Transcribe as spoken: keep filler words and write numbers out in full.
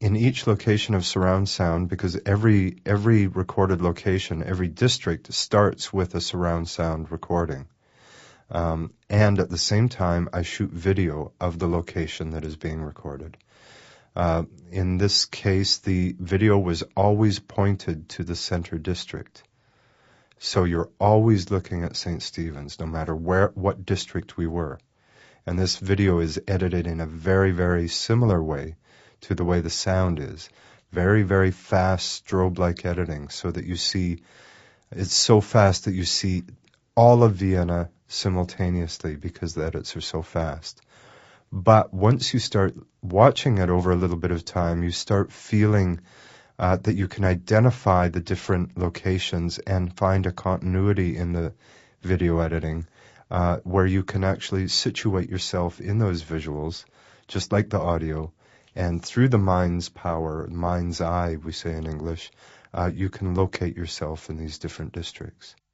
in each location of surround sound, because every every recorded location, every district starts with a surround sound recording. Um, and at the same time, I shoot video of the location that is being recorded. Uh, in this case, the video was always pointed to the center district. So you're always looking at Saint Stephen's, no matter where, what district we were. And this video is edited in a very, very similar way to the way the sound is. Very, very fast strobe-like editing, so that you see, it's so fast that you see all of Vienna simultaneously because the edits are so fast. But once you start watching it over a little bit of time, you start feeling uh, that you can identify the different locations and find a continuity in the video editing uh, where you can actually situate yourself in those visuals, just like the audio. And through the mind's power, mind's eye, we say in English, uh, you can locate yourself in these different districts.